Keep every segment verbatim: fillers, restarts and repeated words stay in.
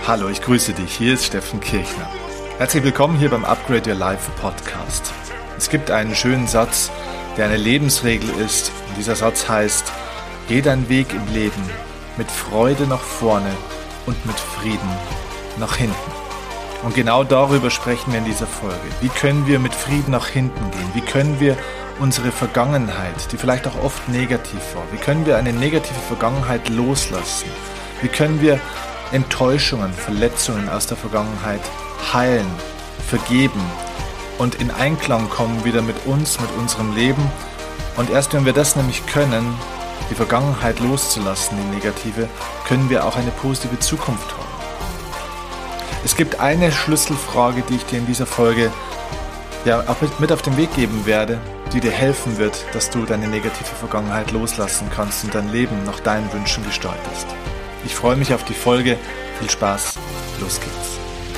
Hallo, ich grüße dich. Hier ist Steffen Kirchner. Herzlich willkommen hier beim Upgrade Your Life Podcast. Es gibt einen schönen Satz, der eine Lebensregel ist. Und dieser Satz heißt: Geh deinen Weg im Leben mit Freude nach vorne und mit Frieden nach hinten. Und genau darüber sprechen wir in dieser Folge. Wie können wir mit Frieden nach hinten gehen? Wie können wir unsere Vergangenheit, die vielleicht auch oft negativ war, wie können wir eine negative Vergangenheit loslassen? Wie können wir Enttäuschungen, Verletzungen aus der Vergangenheit heilen, vergeben und in Einklang kommen wieder mit uns, mit unserem Leben? Und erst wenn wir das nämlich können, die Vergangenheit loszulassen, die negative, können wir auch eine positive Zukunft haben. Es gibt eine Schlüsselfrage, die ich dir in dieser Folge ja, auch mit auf den Weg geben werde, die dir helfen wird, dass du deine negative Vergangenheit loslassen kannst und dein Leben nach deinen Wünschen gestaltest. Ich freue mich auf die Folge. Viel Spaß. Los geht's.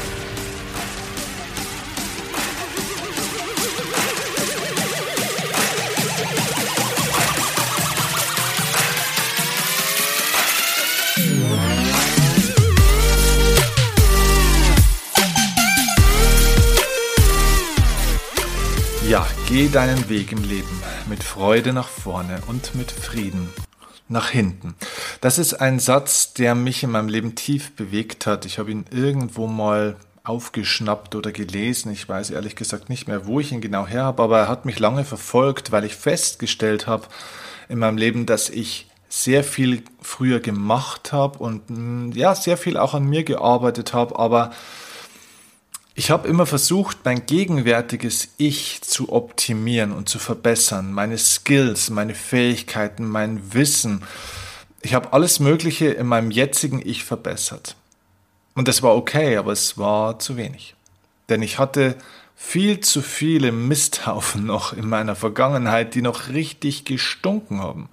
Ja, geh deinen Weg im Leben mit Freude nach vorne und mit Frieden nach hinten. Das ist ein Satz, der mich in meinem Leben tief bewegt hat. Ich habe ihn irgendwo mal aufgeschnappt oder gelesen. Ich weiß ehrlich gesagt nicht mehr, wo ich ihn genau her habe, aber er hat mich lange verfolgt, weil ich festgestellt habe in meinem Leben, dass ich sehr viel früher gemacht habe und ja, sehr viel auch an mir gearbeitet habe, aber ich habe immer versucht, mein gegenwärtiges Ich zu optimieren und zu verbessern. Meine Skills, meine Fähigkeiten, mein Wissen. Ich habe alles Mögliche in meinem jetzigen Ich verbessert. Und das war okay, aber es war zu wenig. Denn ich hatte viel zu viele Misthaufen noch in meiner Vergangenheit, die noch richtig gestunken haben.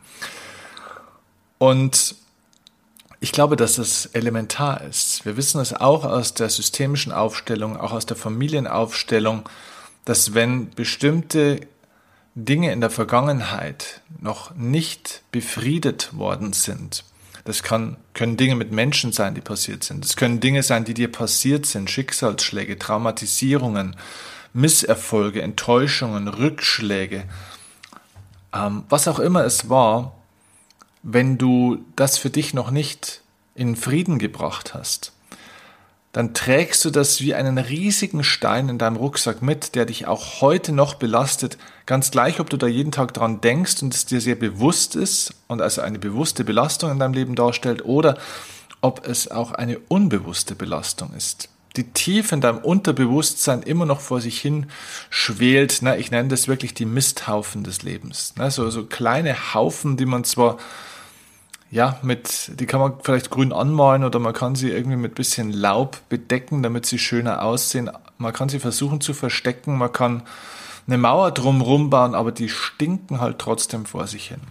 Und ich glaube, dass das elementar ist. Wir wissen es auch aus der systemischen Aufstellung, auch aus der Familienaufstellung, dass wenn bestimmte Dinge in der Vergangenheit noch nicht befriedet worden sind, das kann, können Dinge mit Menschen sein, die passiert sind, das können Dinge sein, die dir passiert sind, Schicksalsschläge, Traumatisierungen, Misserfolge, Enttäuschungen, Rückschläge, ähm, was auch immer es war. Wenn du das für dich noch nicht in Frieden gebracht hast, dann trägst du das wie einen riesigen Stein in deinem Rucksack mit, der dich auch heute noch belastet, ganz gleich, ob du da jeden Tag dran denkst und es dir sehr bewusst ist und also eine bewusste Belastung in deinem Leben darstellt oder ob es auch eine unbewusste Belastung ist, die tief in deinem Unterbewusstsein immer noch vor sich hin schwelt. Na, ich nenne das wirklich die Misthaufen des Lebens. Na, so, so kleine Haufen, die man zwar Ja, mit, die kann man vielleicht grün anmalen oder man kann sie irgendwie mit bisschen Laub bedecken, damit sie schöner aussehen. Man kann sie versuchen zu verstecken, man kann eine Mauer drumherum bauen, aber die stinken halt trotzdem vor sich hin.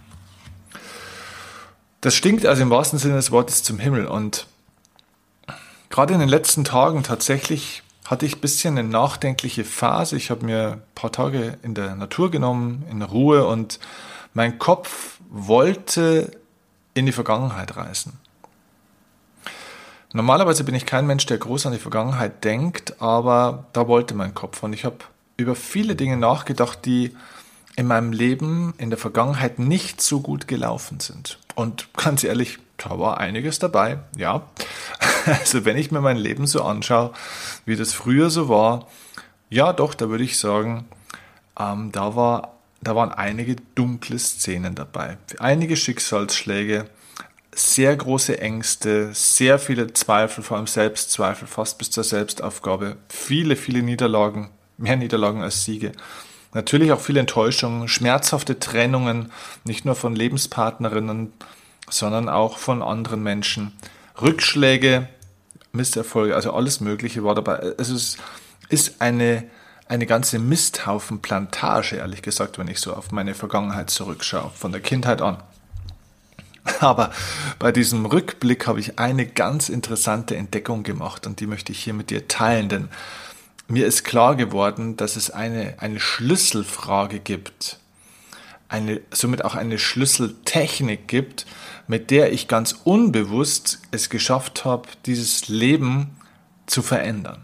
Das stinkt also im wahrsten Sinne des Wortes zum Himmel und gerade in den letzten Tagen tatsächlich hatte ich ein bisschen eine nachdenkliche Phase. Ich habe mir ein paar Tage in der Natur genommen, in Ruhe und mein Kopf wollte in die Vergangenheit reisen. Normalerweise bin ich kein Mensch, der groß an die Vergangenheit denkt, aber da wollte mein Kopf. Und ich habe über viele Dinge nachgedacht, die in meinem Leben in der Vergangenheit nicht so gut gelaufen sind. Und ganz ehrlich, da war einiges dabei, ja. Also wenn ich mir mein Leben so anschaue, wie das früher so war, ja doch, da würde ich sagen, ähm, da war Da waren einige dunkle Szenen dabei, einige Schicksalsschläge, sehr große Ängste, sehr viele Zweifel, vor allem Selbstzweifel, fast bis zur Selbstaufgabe, viele, viele Niederlagen, mehr Niederlagen als Siege. Natürlich auch viele Enttäuschungen, schmerzhafte Trennungen, nicht nur von Lebenspartnerinnen, sondern auch von anderen Menschen. Rückschläge, Misserfolge, also alles Mögliche war dabei. Also es ist eine Eine ganze Misthaufenplantage, ehrlich gesagt, wenn ich so auf meine Vergangenheit zurückschaue, von der Kindheit an. Aber bei diesem Rückblick habe ich eine ganz interessante Entdeckung gemacht und die möchte ich hier mit dir teilen, denn mir ist klar geworden, dass es eine, eine Schlüsselfrage gibt, eine, somit auch eine Schlüsseltechnik gibt, mit der ich ganz unbewusst es geschafft habe, dieses Leben zu verändern.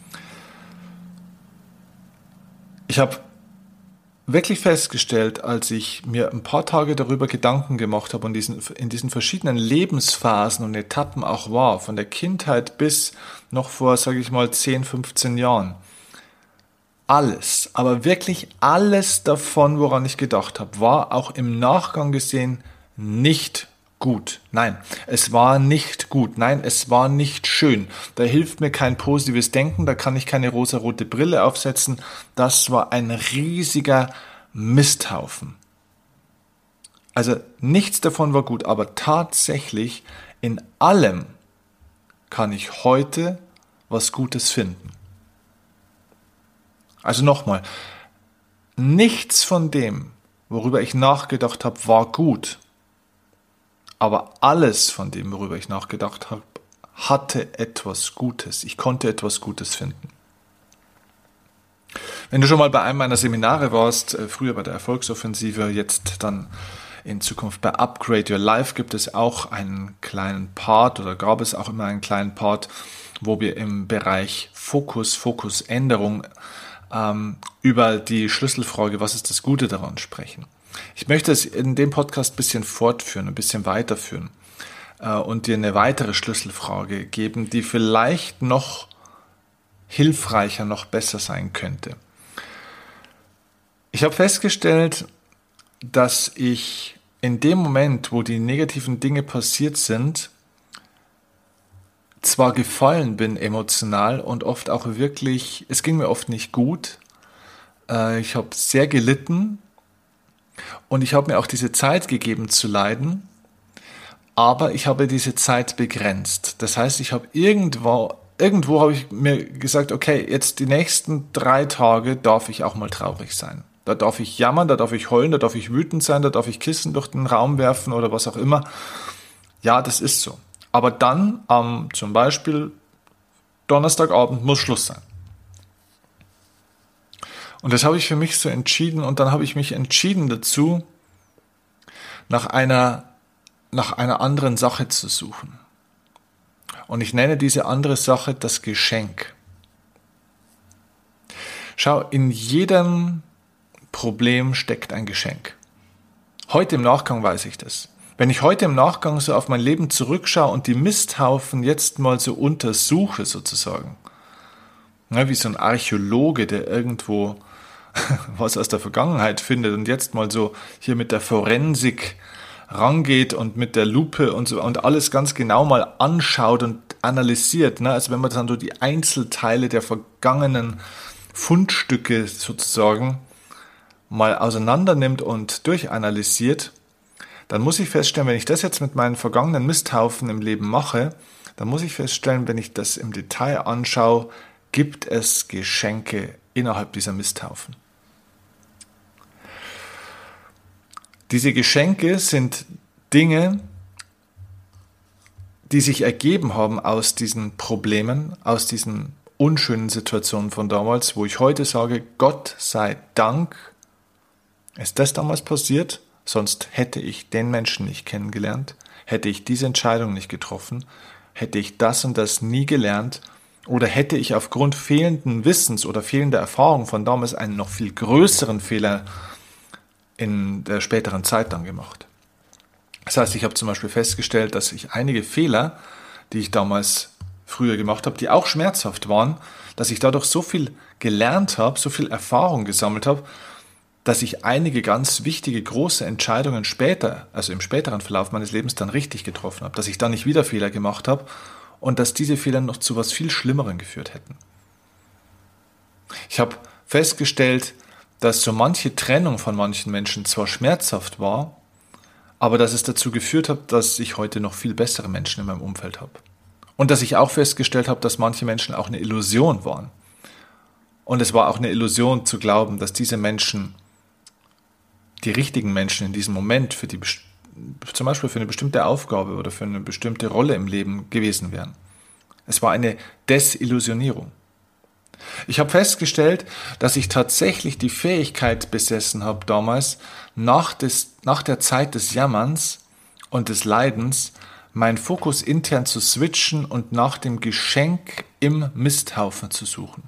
Ich habe wirklich festgestellt, als ich mir ein paar Tage darüber Gedanken gemacht habe und diesen, in diesen verschiedenen Lebensphasen und Etappen auch war, von der Kindheit bis noch vor, sage ich mal, zehn, fünfzehn Jahren, alles, aber wirklich alles davon, woran ich gedacht habe, war auch im Nachgang gesehen nicht gut. Nein, es war nicht gut. Nein, es war nicht schön. Da hilft mir kein positives Denken, da kann ich keine rosarote Brille aufsetzen. Das war ein riesiger Misthaufen. Also nichts davon war gut, aber tatsächlich in allem kann ich heute was Gutes finden. Also nochmal, nichts von dem, worüber ich nachgedacht habe, war gut. Aber alles von dem, worüber ich nachgedacht habe, hatte etwas Gutes. Ich konnte etwas Gutes finden. Wenn du schon mal bei einem meiner Seminare warst, früher bei der Erfolgsoffensive, jetzt dann in Zukunft bei Upgrade Your Life, gibt es auch einen kleinen Part oder gab es auch immer einen kleinen Part, wo wir im Bereich Fokus, Fokusänderung ähm, über die Schlüsselfrage, was ist das Gute daran, sprechen. Ich möchte es in dem Podcast ein bisschen fortführen, ein bisschen weiterführen äh, und dir eine weitere Schlüsselfrage geben, die vielleicht noch hilfreicher, noch besser sein könnte. Ich habe festgestellt, dass ich in dem Moment, wo die negativen Dinge passiert sind, zwar gefallen bin emotional und oft auch wirklich, es ging mir oft nicht gut. Äh, ich habe sehr gelitten und ich habe mir auch diese Zeit gegeben zu leiden, aber ich habe diese Zeit begrenzt. Das heißt, ich habe irgendwo, irgendwo habe ich mir gesagt, okay, jetzt die nächsten drei Tage darf ich auch mal traurig sein. Da darf ich jammern, da darf ich heulen, da darf ich wütend sein, da darf ich Kissen durch den Raum werfen oder was auch immer. Ja, das ist so. Aber dann am ähm, zum Beispiel Donnerstagabend muss Schluss sein. Und das habe ich für mich so entschieden und dann habe ich mich entschieden dazu, nach einer, nach einer anderen Sache zu suchen. Und ich nenne diese andere Sache das Geschenk. Schau, in jedem Problem steckt ein Geschenk. Heute im Nachgang weiß ich das. Wenn ich heute im Nachgang so auf mein Leben zurückschaue und die Misthaufen jetzt mal so untersuche sozusagen, ja, wie so ein Archäologe, der irgendwo was aus der Vergangenheit findet und jetzt mal so hier mit der Forensik rangeht und mit der Lupe und so und alles ganz genau mal anschaut und analysiert, ne? Also wenn man dann so die Einzelteile der vergangenen Fundstücke sozusagen mal auseinander nimmt und durchanalysiert, dann muss ich feststellen, wenn ich das jetzt mit meinen vergangenen Misthaufen im Leben mache, dann muss ich feststellen, wenn ich das im Detail anschaue, gibt es Geschenke innerhalb dieser Misthaufen. Diese Geschenke sind Dinge, die sich ergeben haben aus diesen Problemen, aus diesen unschönen Situationen von damals, wo ich heute sage, Gott sei Dank, ist das damals passiert, sonst hätte ich den Menschen nicht kennengelernt, hätte ich diese Entscheidung nicht getroffen, hätte ich das und das nie gelernt oder hätte ich aufgrund fehlenden Wissens oder fehlender Erfahrung von damals einen noch viel größeren Fehler in der späteren Zeit dann gemacht. Das heißt, ich habe zum Beispiel festgestellt, dass ich einige Fehler, die ich damals früher gemacht habe, die auch schmerzhaft waren, dass ich dadurch so viel gelernt habe, so viel Erfahrung gesammelt habe, dass ich einige ganz wichtige, große Entscheidungen später, also im späteren Verlauf meines Lebens dann richtig getroffen habe, dass ich da nicht wieder Fehler gemacht habe und dass diese Fehler noch zu was viel Schlimmerem geführt hätten. Ich habe festgestellt, dass so manche Trennung von manchen Menschen zwar schmerzhaft war, aber dass es dazu geführt hat, dass ich heute noch viel bessere Menschen in meinem Umfeld habe. Und dass ich auch festgestellt habe, dass manche Menschen auch eine Illusion waren. Und es war auch eine Illusion zu glauben, dass diese Menschen die richtigen Menschen in diesem Moment für die, zum Beispiel für eine bestimmte Aufgabe oder für eine bestimmte Rolle im Leben gewesen wären. Es war eine Desillusionierung. Ich habe festgestellt, dass ich tatsächlich die Fähigkeit besessen habe damals, nach, des, nach der Zeit des Jammerns und des Leidens, meinen Fokus intern zu switchen und nach dem Geschenk im Misthaufen zu suchen.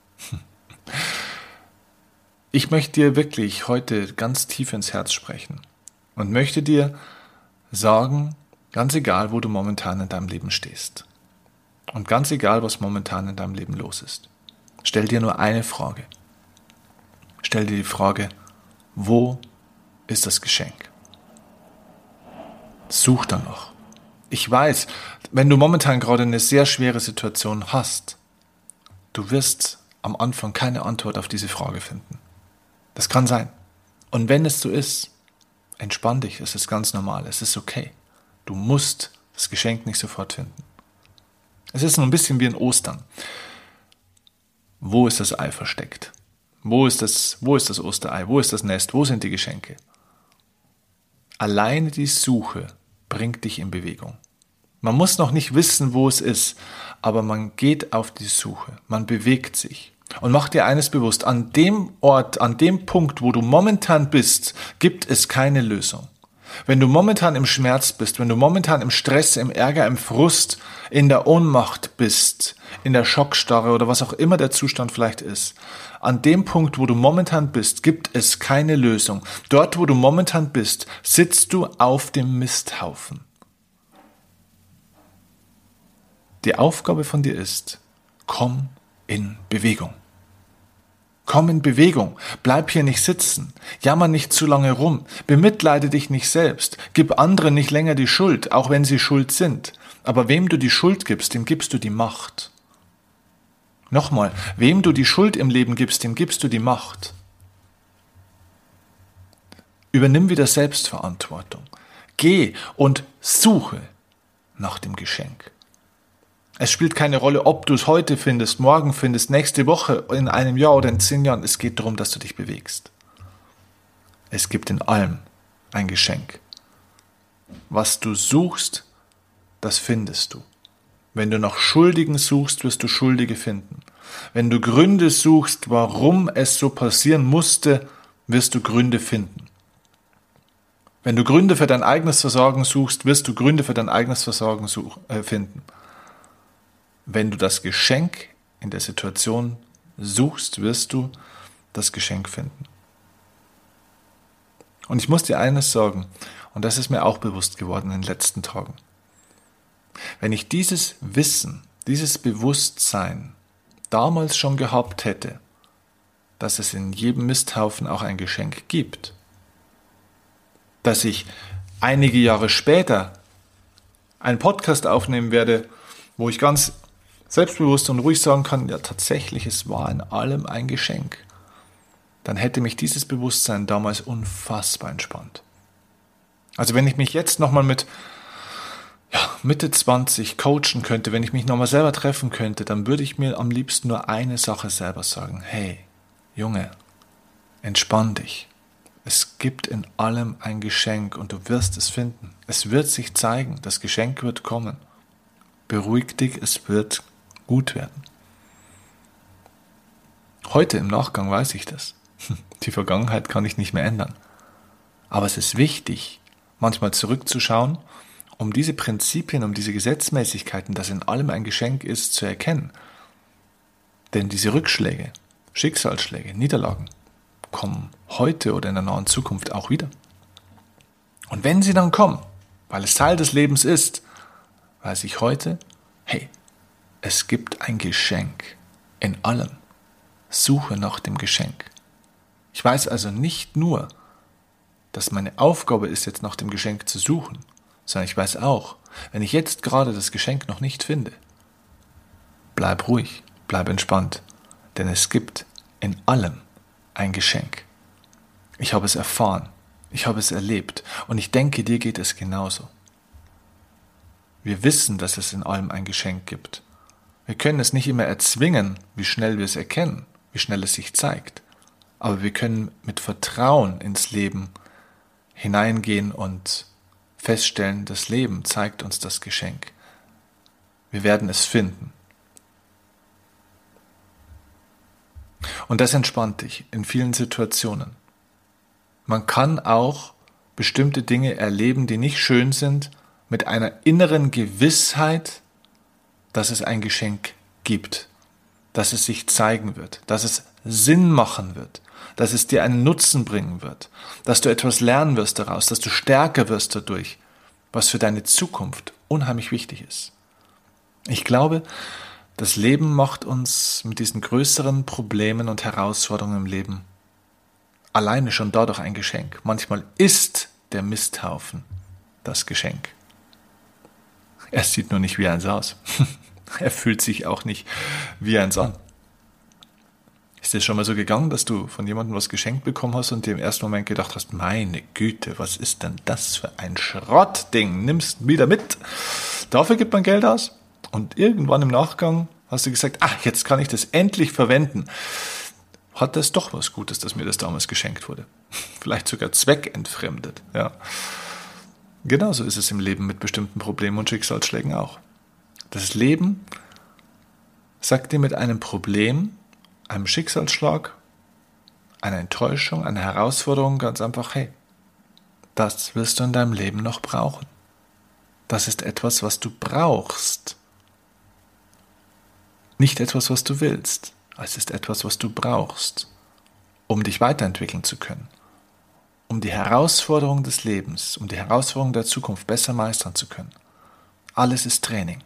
Ich möchte dir wirklich heute ganz tief ins Herz sprechen und möchte dir sagen, ganz egal, wo du momentan in deinem Leben stehst und ganz egal, was momentan in deinem Leben los ist, stell dir nur eine Frage. Stell dir die Frage, wo ist das Geschenk? Such danach. Ich weiß, wenn du momentan gerade eine sehr schwere Situation hast, du wirst am Anfang keine Antwort auf diese Frage finden. Das kann sein. Und wenn es so ist, entspann dich, es ist ganz normal, es ist okay. Du musst das Geschenk nicht sofort finden. Es ist so ein bisschen wie in Ostern. Wo ist das Ei versteckt? Wo ist das, wo ist das Osterei? Wo ist das Nest? Wo sind die Geschenke? Alleine die Suche bringt dich in Bewegung. Man muss noch nicht wissen, wo es ist, aber man geht auf die Suche, man bewegt sich. Und mach dir eines bewusst, an dem Ort, an dem Punkt, wo du momentan bist, gibt es keine Lösung. Wenn du momentan im Schmerz bist, wenn du momentan im Stress, im Ärger, im Frust, in der Ohnmacht bist, in der Schockstarre oder was auch immer der Zustand vielleicht ist, an dem Punkt, wo du momentan bist, gibt es keine Lösung. Dort, wo du momentan bist, sitzt du auf dem Misthaufen. Die Aufgabe von dir ist, komm in Bewegung. Komm in Bewegung, bleib hier nicht sitzen, jammer nicht zu lange rum, bemitleide dich nicht selbst, gib anderen nicht länger die Schuld, auch wenn sie schuld sind. Aber wem du die Schuld gibst, dem gibst du die Macht. Nochmal, wem du die Schuld im Leben gibst, dem gibst du die Macht. Übernimm wieder Selbstverantwortung. Geh und suche nach dem Geschenk. Es spielt keine Rolle, ob du es heute findest, morgen findest, nächste Woche, in einem Jahr oder in zehn Jahren. Es geht darum, dass du dich bewegst. Es gibt in allem ein Geschenk. Was du suchst, das findest du. Wenn du nach Schuldigen suchst, wirst du Schuldige finden. Wenn du Gründe suchst, warum es so passieren musste, wirst du Gründe finden. Wenn du Gründe für dein eigenes Versagen suchst, wirst du Gründe für dein eigenes Versagen such, äh, finden. Wenn du das Geschenk in der Situation suchst, wirst du das Geschenk finden. Und ich muss dir eines sagen, und das ist mir auch bewusst geworden in den letzten Tagen. Wenn ich dieses Wissen, dieses Bewusstsein damals schon gehabt hätte, dass es in jedem Misthaufen auch ein Geschenk gibt, dass ich einige Jahre später einen Podcast aufnehmen werde, wo ich ganz selbstbewusst und ruhig sagen kann, ja tatsächlich, es war in allem ein Geschenk, dann hätte mich dieses Bewusstsein damals unfassbar entspannt. Also wenn ich mich jetzt nochmal mit ja, Mitte zwanzig coachen könnte, wenn ich mich nochmal selber treffen könnte, dann würde ich mir am liebsten nur eine Sache selber sagen. Hey, Junge, entspann dich. Es gibt in allem ein Geschenk und du wirst es finden. Es wird sich zeigen, das Geschenk wird kommen. Beruhig dich, es wird gut werden. Heute im Nachgang weiß ich das. Die Vergangenheit kann ich nicht mehr ändern. Aber es ist wichtig, manchmal zurückzuschauen, um diese Prinzipien, um diese Gesetzmäßigkeiten, dass in allem ein Geschenk ist, zu erkennen. Denn diese Rückschläge, Schicksalsschläge, Niederlagen kommen heute oder in der nahen Zukunft auch wieder. Und wenn sie dann kommen, weil es Teil des Lebens ist, weiß ich heute, hey, es gibt ein Geschenk in allem. Suche nach dem Geschenk. Ich weiß also nicht nur, dass meine Aufgabe ist, jetzt nach dem Geschenk zu suchen, sondern ich weiß auch, wenn ich jetzt gerade das Geschenk noch nicht finde, bleib ruhig, bleib entspannt, denn es gibt in allem ein Geschenk. Ich habe es erfahren, ich habe es erlebt und ich denke, dir geht es genauso. Wir wissen, dass es in allem ein Geschenk gibt. Wir können es nicht immer erzwingen, wie schnell wir es erkennen, wie schnell es sich zeigt. Aber wir können mit Vertrauen ins Leben hineingehen und feststellen, das Leben zeigt uns das Geschenk. Wir werden es finden. Und das entspannt dich in vielen Situationen. Man kann auch bestimmte Dinge erleben, die nicht schön sind, mit einer inneren Gewissheit, dass es ein Geschenk gibt, dass es sich zeigen wird, dass es Sinn machen wird, dass es dir einen Nutzen bringen wird, dass du etwas lernen wirst daraus, dass du stärker wirst dadurch, was für deine Zukunft unheimlich wichtig ist. Ich glaube, das Leben macht uns mit diesen größeren Problemen und Herausforderungen im Leben alleine schon dadurch ein Geschenk. Manchmal ist der Misthaufen das Geschenk. Er sieht nur nicht wie eins aus. Er fühlt sich auch nicht wie eins an. Ist dir schon mal so gegangen, dass du von jemandem was geschenkt bekommen hast und dir im ersten Moment gedacht hast, meine Güte, was ist denn das für ein Schrottding? Nimmst wieder mit. Dafür gibt man Geld aus. Und irgendwann im Nachgang hast du gesagt, ach, jetzt kann ich das endlich verwenden. Hat das doch was Gutes, dass mir das damals geschenkt wurde. Vielleicht sogar zweckentfremdet. Ja. Genauso ist es im Leben mit bestimmten Problemen und Schicksalsschlägen auch. Das Leben sagt dir mit einem Problem, einem Schicksalsschlag, einer Enttäuschung, einer Herausforderung ganz einfach, hey, das wirst du in deinem Leben noch brauchen. Das ist etwas, was du brauchst. Nicht etwas, was du willst. Es ist etwas, was du brauchst, um dich weiterentwickeln zu können, um die Herausforderung des Lebens, um die Herausforderung der Zukunft besser meistern zu können. Alles ist Training.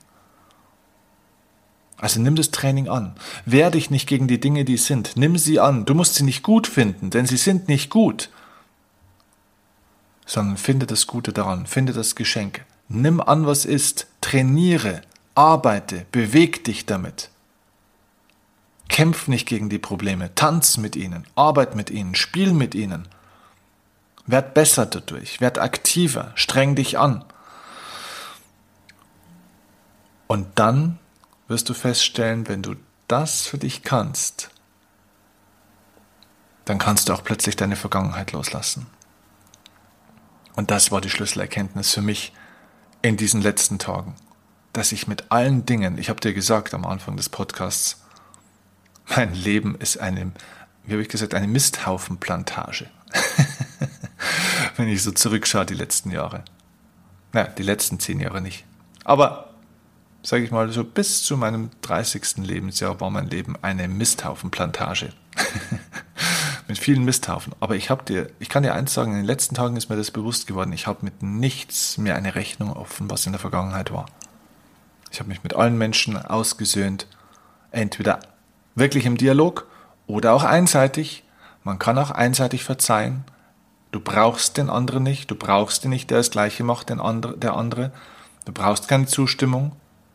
Also nimm das Training an. Wehr dich nicht gegen die Dinge, die sind. Nimm sie an. Du musst sie nicht gut finden, denn sie sind nicht gut. Sondern finde das Gute daran, finde das Geschenk. Nimm an, was ist. Trainiere, arbeite, beweg dich damit. Kämpf nicht gegen die Probleme. Tanz mit ihnen, arbeit mit ihnen, spiel mit ihnen. Werd besser dadurch, werd aktiver, streng dich an. Und dann wirst du feststellen, wenn du das für dich kannst, dann kannst du auch plötzlich deine Vergangenheit loslassen. Und das war die Schlüsselerkenntnis für mich in diesen letzten Tagen, dass ich mit allen Dingen, ich habe dir gesagt am Anfang des Podcasts, mein Leben ist eine, wie habe ich gesagt, eine Misthaufenplantage. Wenn ich so zurückschaue, die letzten Jahre. Naja, die letzten zehn Jahre nicht. Aber, sage ich mal, so bis zu meinem dreißigsten Lebensjahr war mein Leben eine Misthaufenplantage. Mit vielen Misthaufen. Aber ich habe dir, ich kann dir eins sagen, in den letzten Tagen ist mir das bewusst geworden. Ich habe mit nichts mehr eine Rechnung offen, was in der Vergangenheit war. Ich habe mich mit allen Menschen ausgesöhnt. Entweder wirklich im Dialog oder auch einseitig. Man kann auch einseitig verzeihen. Du brauchst den anderen nicht. Du brauchst ihn nicht, der das Gleiche macht, den andre, der andere. Du brauchst keine Zustimmung.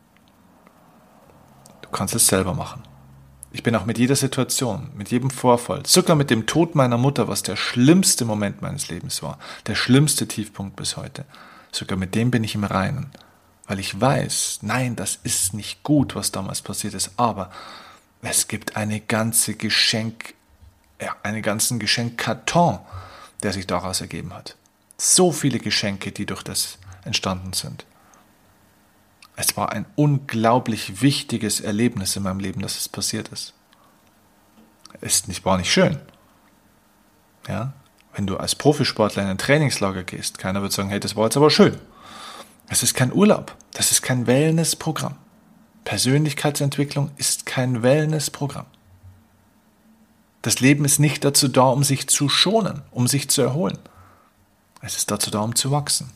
Du kannst es selber machen. Ich bin auch mit jeder Situation, mit jedem Vorfall, sogar mit dem Tod meiner Mutter, was der schlimmste Moment meines Lebens war, der schlimmste Tiefpunkt bis heute, sogar mit dem bin ich im Reinen, weil ich weiß, nein, das ist nicht gut, was damals passiert ist, aber es gibt eine ganze Geschenk, ja, einen ganzen Geschenkkarton, der sich daraus ergeben hat. So viele Geschenke, die durch das entstanden sind. Es war ein unglaublich wichtiges Erlebnis in meinem Leben, dass es passiert ist. Es nicht, war nicht schön. Ja? Wenn du als Profisportler in ein Trainingslager gehst, keiner wird sagen, hey, das war jetzt aber schön. Es ist kein Urlaub, das ist kein Wellnessprogramm. Persönlichkeitsentwicklung ist kein Wellnessprogramm. Das Leben ist nicht dazu da, um sich zu schonen, um sich zu erholen. Es ist dazu da, um zu wachsen.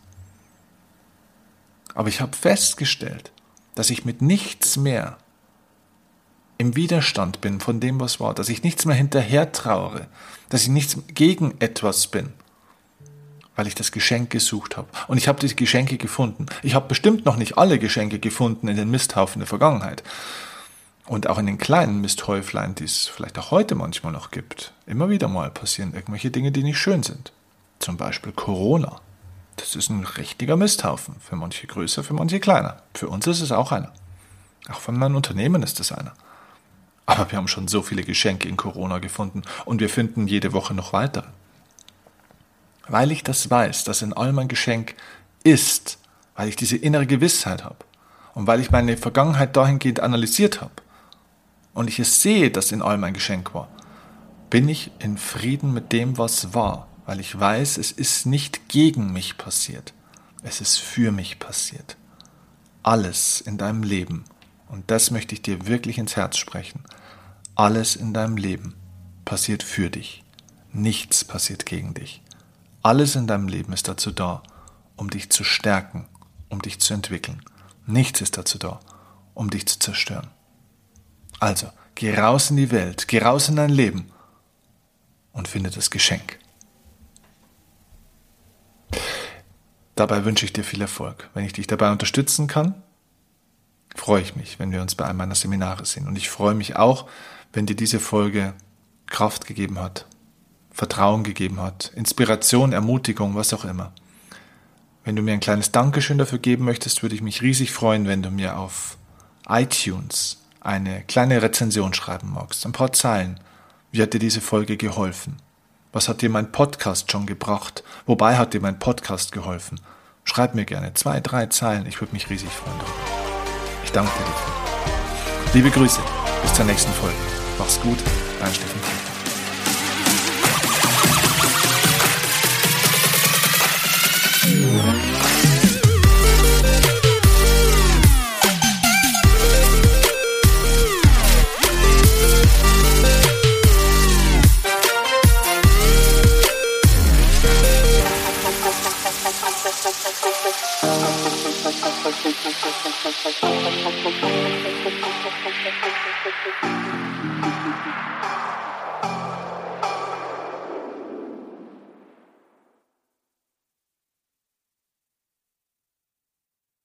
Aber ich habe festgestellt, dass ich mit nichts mehr im Widerstand bin von dem, was war, dass ich nichts mehr hinterher trauere, dass ich nichts gegen etwas bin, weil ich das Geschenk gesucht habe. Und ich habe die Geschenke gefunden. Ich habe bestimmt noch nicht alle Geschenke gefunden in den Misthaufen der Vergangenheit. Und auch in den kleinen Misthäuflein, die es vielleicht auch heute manchmal noch gibt. Immer wieder mal passieren irgendwelche Dinge, die nicht schön sind. Zum Beispiel Corona. Das ist ein richtiger Misthaufen. Für manche größer, für manche kleiner. Für uns ist es auch einer. Auch von meinem Unternehmen ist es einer. Aber wir haben schon so viele Geschenke in Corona gefunden und wir finden jede Woche noch weitere. Weil ich das weiß, dass in allem ein Geschenk ist, weil ich diese innere Gewissheit habe und weil ich meine Vergangenheit dahingehend analysiert habe und ich es sehe, dass in allem ein Geschenk war, bin ich in Frieden mit dem, was war, weil ich weiß, es ist nicht gegen mich passiert, es ist für mich passiert. Alles in deinem Leben, und das möchte ich dir wirklich ins Herz sprechen, alles in deinem Leben passiert für dich, nichts passiert gegen dich. Alles in deinem Leben ist dazu da, um dich zu stärken, um dich zu entwickeln. Nichts ist dazu da, um dich zu zerstören. Also, geh raus in die Welt, geh raus in dein Leben und finde das Geschenk. Dabei wünsche ich dir viel Erfolg. Wenn ich dich dabei unterstützen kann, freue ich mich, wenn wir uns bei einem meiner Seminare sehen. Und ich freue mich auch, wenn dir diese Folge Kraft gegeben hat, Vertrauen gegeben hat, Inspiration, Ermutigung, was auch immer. Wenn du mir ein kleines Dankeschön dafür geben möchtest, würde ich mich riesig freuen, wenn du mir auf iTunes eine kleine Rezension schreiben magst. Ein paar Zeilen. Wie hat dir diese Folge geholfen? Was hat dir mein Podcast schon gebracht? Wobei hat dir mein Podcast geholfen? Schreib mir gerne zwei, drei Zeilen. Ich würde mich riesig freuen darüber. Ich danke dir dafür. Liebe Grüße. Bis zur nächsten Folge. Mach's gut. Dein Steffen Kirchner. Thank you.